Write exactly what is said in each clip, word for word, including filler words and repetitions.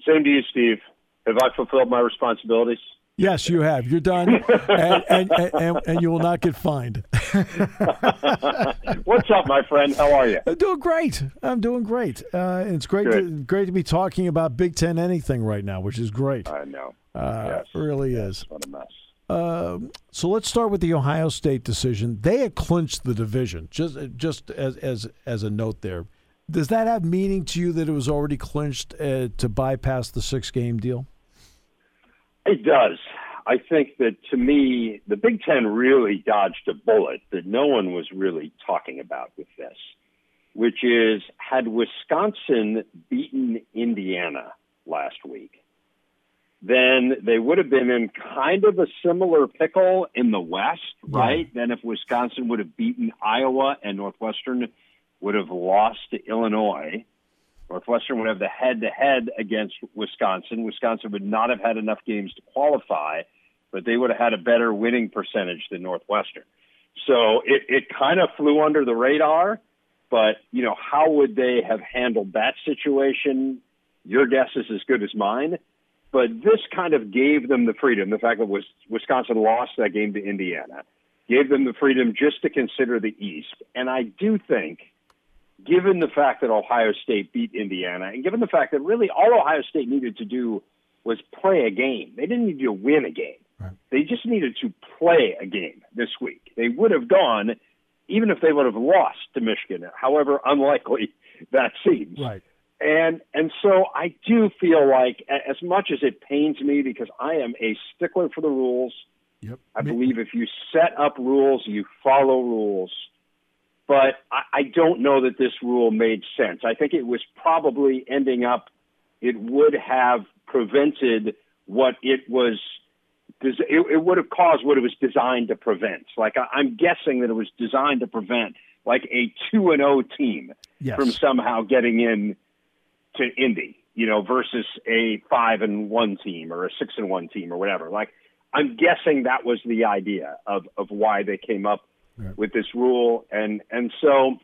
Same to you, Steve. Have I fulfilled my responsibilities? Yes, you have. You're done, and, and, and, and you will not get fined. What's up, my friend? How are you? I'm doing great. I'm doing great. Uh, it's great to, great to be talking about Big Ten anything right now, which is great. I know. Uh, yes. It really yes. is. What a mess. Uh, so let's start with the Ohio State decision. They had clinched the division, just just as as as a note there. Does that have meaning to you that it was already clinched uh, to bypass the six-game deal? It does. I think that, to me, the Big Ten really dodged a bullet that no one was really talking about with this, which is, had Wisconsin beaten Indiana last week, then they would have been in kind of a similar pickle in the West, right? Yeah. Than if Wisconsin would have beaten Iowa and Northwestern would have lost to Illinois. Northwestern would have the head-to-head against Wisconsin. Wisconsin would not have had enough games to qualify, but they would have had a better winning percentage than Northwestern. So it, it kind of flew under the radar, but, you know, how would they have handled that situation? Your guess is as good as mine. But this kind of gave them the freedom. The fact that Wisconsin lost that game to Indiana gave them the freedom just to consider the East. And I do think, given the fact that Ohio State beat Indiana, and given the fact that really all Ohio State needed to do was play a game. They didn't need to win a game. Right. They just needed to play a game this week. They would have gone, even if they would have lost to Michigan, however unlikely that seems. Right. And and so I do feel like, as much as it pains me, because I am a stickler for the rules, yep. I believe if you set up rules, you follow rules. But I, I don't know that this rule made sense. I think it was probably ending up, it would have prevented what it was, it, it would have caused what it was designed to prevent. Like, I, I'm guessing that it was designed to prevent, like, a two and oh team yes. from somehow getting in to Indy, you know, versus a five and one team or a six and one team or whatever. Like, I'm guessing that was the idea of, of why they came up right. with this rule. And, and so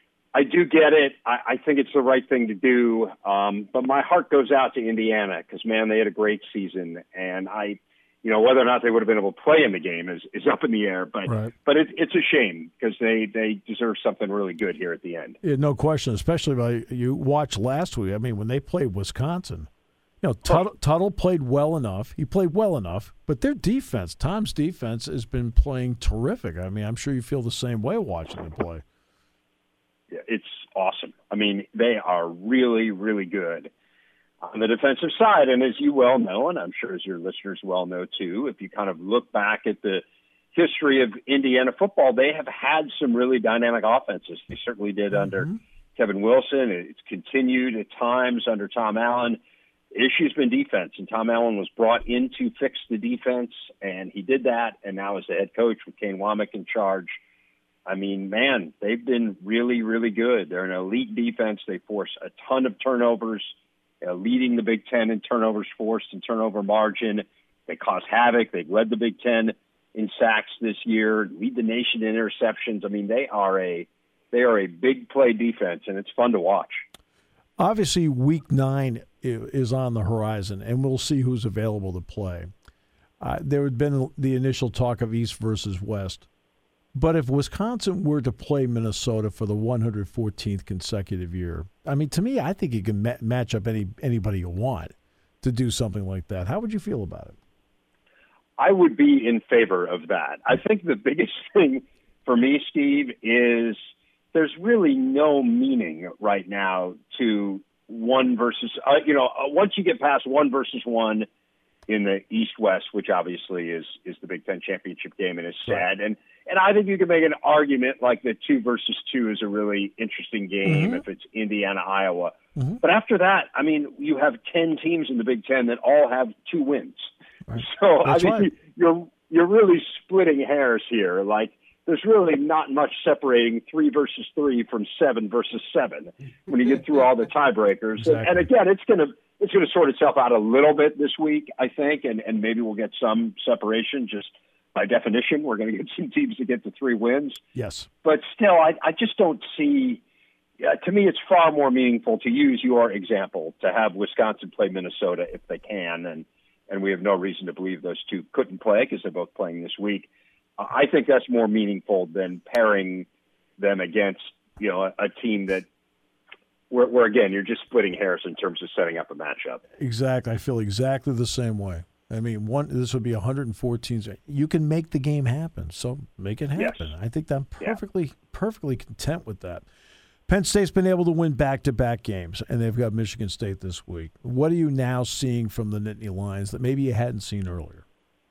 I do get it. I, I think it's the right thing to do. Um, but my heart goes out to Indiana because, man, they had a great season. And I, you know, whether or not they would have been able to play in the game is, is up in the air. But right. but it, it's a shame because they, they deserve something really good here at the end. Yeah, no question, especially by you watched last week. I mean, when they played Wisconsin, you know, Tuttle, Tuttle played well enough. He played well enough, but their defense, Tom's defense, has been playing terrific. I mean, I'm sure you feel the same way watching them play. Yeah, it's awesome. I mean, they are really, really good on the defensive side. And as you well know, and I'm sure as your listeners well know too, if you kind of look back at the history of Indiana football, they have had some really dynamic offenses. They certainly did mm-hmm. under Kevin Wilson. It's continued at times under Tom Allen. The issue's been defense, and Tom Allen was brought in to fix the defense, and he did that. And now as the head coach with Kane Womack in charge, I mean, man, they've been really, really good. They're an elite defense. They force a ton of turnovers. Uh, leading the Big Ten in turnovers forced and turnover margin. They cause havoc. They've led the Big Ten in sacks this year, lead the nation in interceptions. I mean, they are a they are a big play defense, and it's fun to watch. Obviously, Week Nine is on the horizon, and we'll see who's available to play. Uh, there had been the initial talk of East versus West. But if Wisconsin were to play Minnesota for the one hundred fourteenth consecutive year, I mean, to me, I think you can ma- match up any anybody you want to do something like that. How would you feel about it? I would be in favor of that. I think the biggest thing for me, Steve, is there's really no meaning right now to one versus, uh, you know, uh, once you get past one versus one in the East-West, which obviously is is the Big Ten championship game and is sad. Right. And and I think you can make an argument like the two versus two is a really interesting game mm-hmm. if it's Indiana, Iowa. Mm-hmm. But after that, I mean, you have ten teams in the Big Ten that all have two wins. Right. So That's I mean, right. you're you're really splitting hairs here. Like, there's really not much separating three versus three from seven versus seven when you get through all the tiebreakers. Exactly. And, and again, it's going to it's going to sort itself out a little bit this week, I think, and, and maybe we'll get some separation. Just by definition, we're going to get some teams to get to three wins. Yes. But still, I, I just don't see, Yeah, to me, it's far more meaningful, to use your example, to have Wisconsin play Minnesota if they can, and and we have no reason to believe those two couldn't play because they're both playing this week. Uh, I think that's more meaningful than pairing them against, you know, a, a team that, where, where again, you're just splitting hairs in terms of setting up a matchup. Exactly. I feel exactly the same way. I mean, one this would be one hundred fourteen. You can make the game happen, so make it happen. Yes. I think I'm perfectly, yeah. perfectly content with that. Penn State's been able to win back-to-back games, and they've got Michigan State this week. What are you now seeing from the Nittany Lions that maybe you hadn't seen earlier?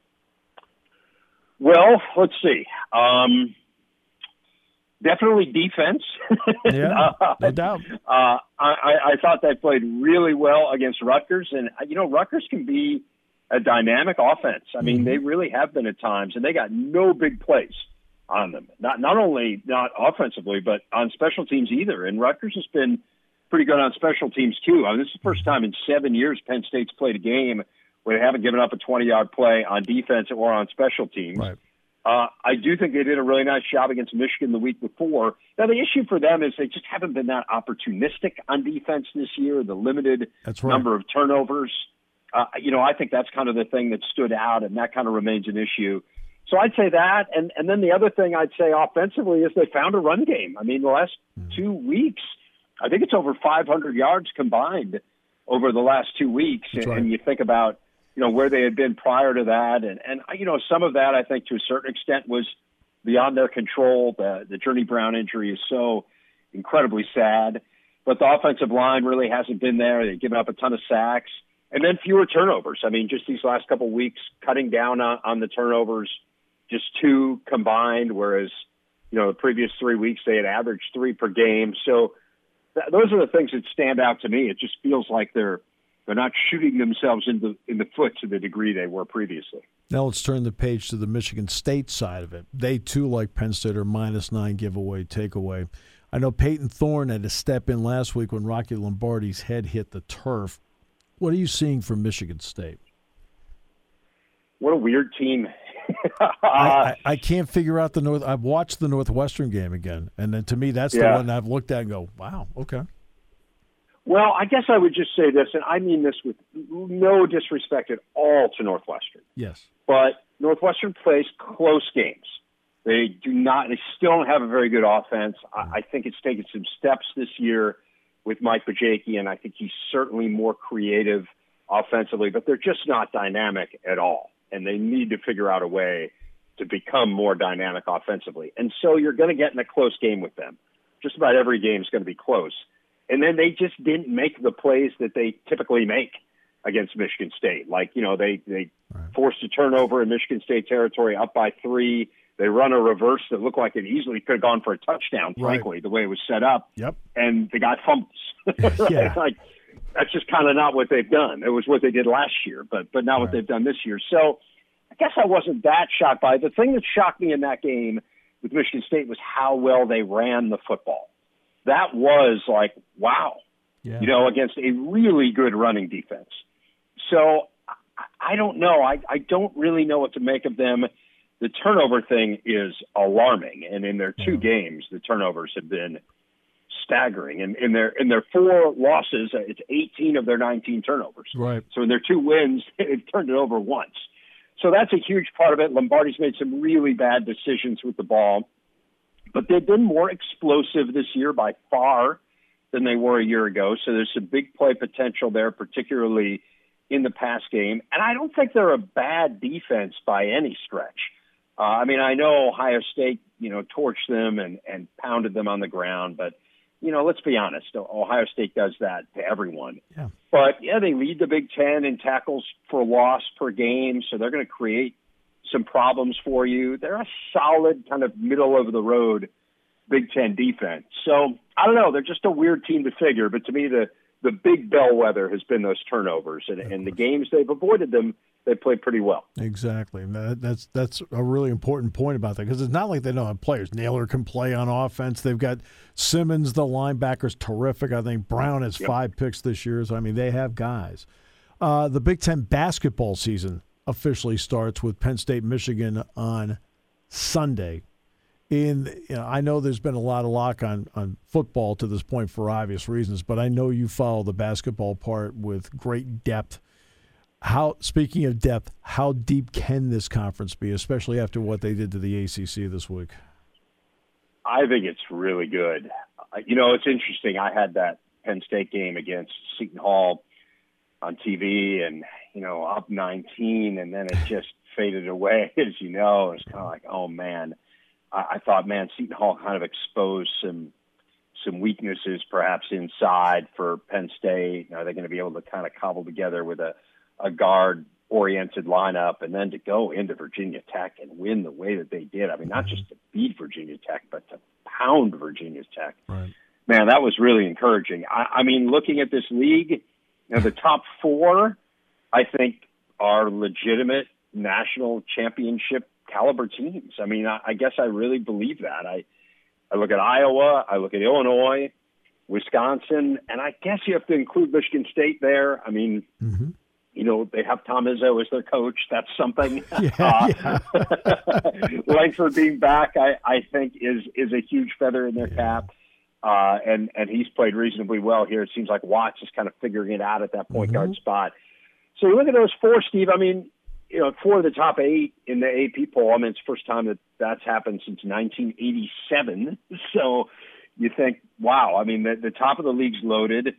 Well, let's see. Um, definitely defense. Yeah, no doubt. Uh, I, I thought they played really well against Rutgers, and you know Rutgers can be a dynamic offense. I mean, mm-hmm. they really have been at times, and they got no big plays on them. Not not only not offensively, but on special teams either. And Rutgers has been pretty good on special teams too. I mean, this is the first time in seven years Penn State's played a game where they haven't given up a twenty-yard play on defense or on special teams. Right. Uh, I do think they did a really nice job against Michigan the week before. Now, the issue for them is they just haven't been that opportunistic on defense this year, the limited That's right. number of turnovers. Uh, you know, I think that's kind of the thing that stood out, and that kind of remains an issue. So I'd say that, and, and then the other thing I'd say offensively is they found a run game. I mean, the last mm-hmm. two weeks, I think it's over five hundred yards combined over the last two weeks. And, right. and you think about, you know, where they had been prior to that. And, and, you know, some of that, I think, to a certain extent was beyond their control. The, the Journey Brown injury is so incredibly sad. But the offensive line really hasn't been there. They've given up a ton of sacks. And then fewer turnovers. I mean, just these last couple of weeks, cutting down on, on the turnovers, just two combined, whereas, you know, the previous three weeks they had averaged three per game. So th- those are the things that stand out to me. It just feels like they're they're not shooting themselves in the in the foot to the degree they were previously. Now let's turn the page to the Michigan State side of it. They, too, like Penn State, are minus nine giveaway, takeaway. I know Peyton Thorne had to step in last week when Rocky Lombardi's head hit the turf. What are you seeing from Michigan State? What a weird team. I, I, I can't figure out the North. I've watched the Northwestern game again, and then to me, that's yeah. the one I've looked at and go, "Wow, okay." Well, I guess I would just say this, and I mean this with no disrespect at all to Northwestern. Yes, but Northwestern plays close games. They do not. They still don't have a very good offense. I, I think it's taken some steps this year with Mike Bajaki, and I think he's certainly more creative offensively, but they're just not dynamic at all. And they need to figure out a way to become more dynamic offensively. And so you're going to get in a close game with them. Just about every game is going to be close. And then they just didn't make the plays that they typically make against Michigan State. Like, you know, they, they right. forced a turnover in Michigan State territory up by three. They run a reverse that looked like it easily could have gone for a touchdown, frankly, right. the way it was set up. Yep. And the guy fumbles. right? Yeah. Like, that's just kind of not what they've done. It was what they did last year, but but not right. what they've done this year. So I guess I wasn't that shocked by it. The thing that shocked me in that game with Michigan State was how well they ran the football. That was like, wow, yeah. you know, against a really good running defense. So I, I don't know. I, I don't really know what to make of them. The turnover thing is alarming, and in their two yeah. games, the turnovers have been staggering. And in their in their four losses, it's eighteen of their nineteen turnovers. Right. So in their two wins, they've turned it over once. So that's a huge part of it. Lombardi's made some really bad decisions with the ball, but they've been more explosive this year by far than they were a year ago. So there's some big play potential there, particularly in the pass game. And I don't think they're a bad defense by any stretch. Uh, I mean, I know Ohio State, you know, torched them and, and pounded them on the ground, but you know, let's be honest, Ohio State does that to everyone. Yeah. But, yeah, they lead the Big Ten in tackles for loss per game, so they're going to create some problems for you. They're a solid kind of middle-of-the-road Big Ten defense. So, I don't know. They're just a weird team to figure, but to me the, the big bellwether has been those turnovers, and, and the games they've avoided them, they played pretty well. Exactly. That, that's that's a really important point about that, because it's not like they don't have players. Naylor can play on offense. They've got Simmons, the linebacker's terrific. I think Brown has yep. five picks this year. So, I mean, they have guys. Uh, the Big Ten basketball season officially starts with Penn State, Michigan on Sunday. In, you know, I know there's been a lot of lock on, on football to this point for obvious reasons, but I know you follow the basketball part with great depth. How, speaking of depth, how deep can this conference be, especially after what they did to the A C C this week? I think it's really good. You know, it's interesting. I had that Penn State game against Seton Hall on T V, and, you know, up nineteen, and then it just faded away, as you know. It's kind of like, oh, man. I, I thought, man, Seton Hall kind of exposed some some weaknesses perhaps inside for Penn State. Are they going to be able to kind of cobble together with a, a guard-oriented lineup, and then to go into Virginia Tech and win the way that they did? I mean, not just to beat Virginia Tech, but to pound Virginia Tech. Right. Man, that was really encouraging. I, I mean, looking at this league, you know, the top four, I think, are legitimate national championship caliber teams. I mean, I, I guess I really believe that. I, I look at Iowa, I look at Illinois, Wisconsin, and I guess you have to include Michigan State there. I mean, mm-hmm. you know, they have Tom Izzo as their coach. That's something. Yeah, uh, yeah. Langford being back, I, I think, is is a huge feather in their yeah. cap. Uh, and, and he's played reasonably well here. It seems like Watts is kind of figuring it out at that point mm-hmm. guard spot. So you look at those four, Steve. I mean, you know, four of the top eight in the A P poll. I mean, it's the first time that that's happened since nineteen eighty-seven. So you think, wow, I mean, the, the top of the league's loaded.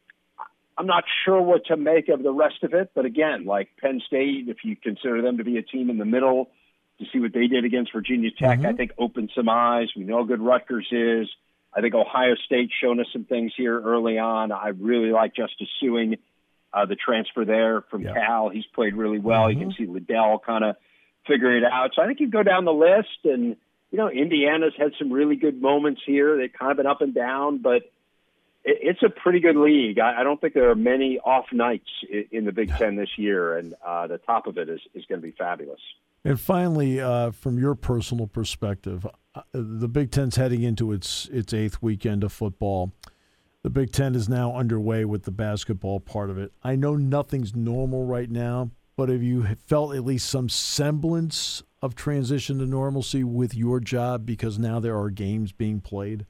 I'm not sure what to make of the rest of it. But again, like Penn State, if you consider them to be a team in the middle, to see what they did against Virginia Tech, mm-hmm. I think opened some eyes. We know how good Rutgers is. I think Ohio State's shown us some things here early on. I really like Justice Suing, uh, the transfer there from yeah. Cal. He's played really well. Mm-hmm. You can see Liddell kind of figuring it out. So I think you go down the list, and, you know, Indiana's had some really good moments here. They've kind of been up and down, but it, it's a pretty good league. I, I don't think there are many off nights in, in the Big Ten this year, and uh, the top of it is, is going to be fabulous. And finally, uh, from your personal perspective, uh, the Big Ten's heading into its its eighth weekend of football. The Big Ten is now underway with the basketball part of it. I know nothing's normal right now, but have you felt at least some semblance of transition to normalcy with your job because now there are games being played?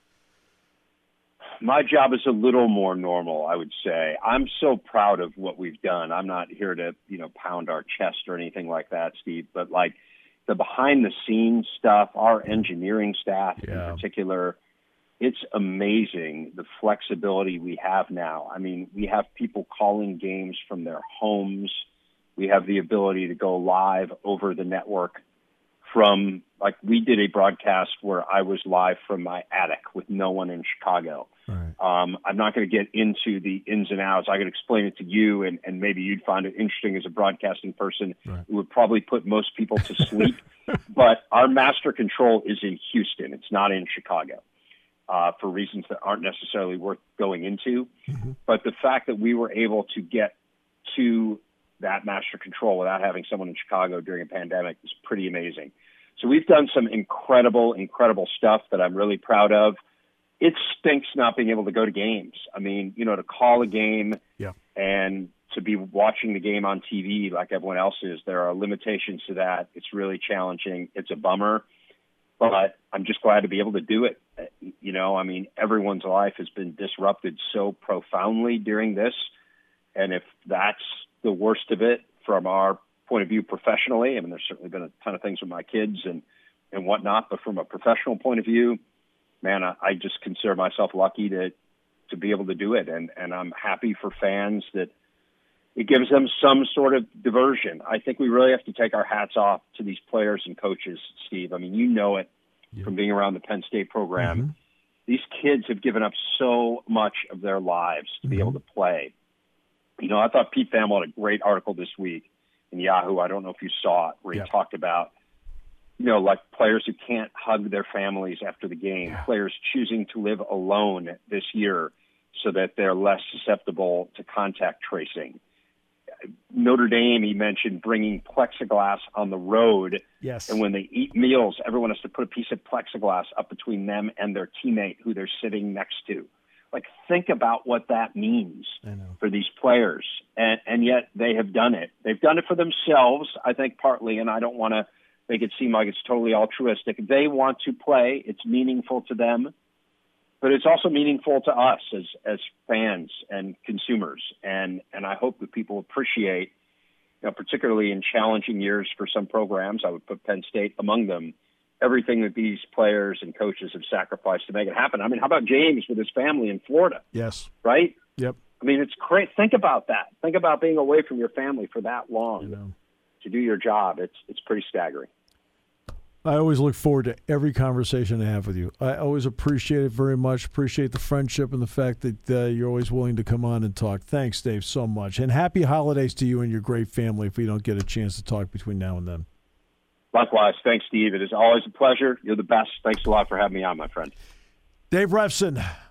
My job is a little more normal, I would say. I'm so proud of what we've done. I'm not here to, you know, pound our chest or anything like that, Steve, but like the behind the scenes stuff, our engineering staff yeah. in particular, it's amazing the flexibility we have now. I mean, we have people calling games from their homes. We have the ability to go live over the network from, like, we did a broadcast where I was live from my attic with no one in Chicago. Right. Um, I'm not going to get into the ins and outs. I could explain it to you, and, and maybe you'd find it interesting as a broadcasting person. Right. It would probably put most people to sleep. But our master control is in Houston. It's not in Chicago uh, for reasons that aren't necessarily worth going into. Mm-hmm. But the fact that we were able to get to that master control without having someone in Chicago during a pandemic is pretty amazing. So we've done some incredible, incredible stuff that I'm really proud of. It stinks not being able to go to games. I mean, you know, to call a game yeah. and to be watching the game on T V like everyone else is, there are limitations to that. It's really challenging. It's a bummer, but I'm just glad to be able to do it. You know, I mean, everyone's life has been disrupted so profoundly during this. And if that's the worst of it from our point of view professionally, I mean, there's certainly been a ton of things with my kids and, and whatnot, but from a professional point of view, man, I, I just consider myself lucky to to be able to do it. And, and I'm happy for fans that it gives them some sort of diversion. I think we really have to take our hats off to these players and coaches, Steve. I mean, you know it yeah. from being around the Penn State program. Mm-hmm. These kids have given up so much of their lives to mm-hmm. be able to play. You know, I thought Pete Thamel had a great article this week in Yahoo. I don't know if you saw it, where yeah. he talked about, you know, like players who can't hug their families after the game, yeah. players choosing to live alone this year so that they're less susceptible to contact tracing. Notre Dame, he mentioned bringing plexiglass on the road. Yes. And when they eat meals, everyone has to put a piece of plexiglass up between them and their teammate who they're sitting next to. Like, think about what that means for these players. And, and yet they have done it. They've done it for themselves, I think, partly, and I don't want to make it seem like it's totally altruistic. They want to play. It's meaningful to them, but it's also meaningful to us as as fans and consumers. And and I hope that people appreciate, you know, particularly in challenging years for some programs, I would put Penn State among them, everything that these players and coaches have sacrificed to make it happen. I mean, how about James with his family in Florida? Yes. Right? Yep. I mean, it's great. Think about that. Think about being away from your family for that long You know. to do your job. It's it's pretty staggering. I always look forward to every conversation I have with you. I always appreciate it very much. Appreciate the friendship and the fact that uh, you're always willing to come on and talk. Thanks, Dave, so much. And happy holidays to you and your great family if we don't get a chance to talk between now and then. Likewise. Thanks, Steve. It is always a pleasure. You're the best. Thanks a lot for having me on, my friend. Dave Revsine.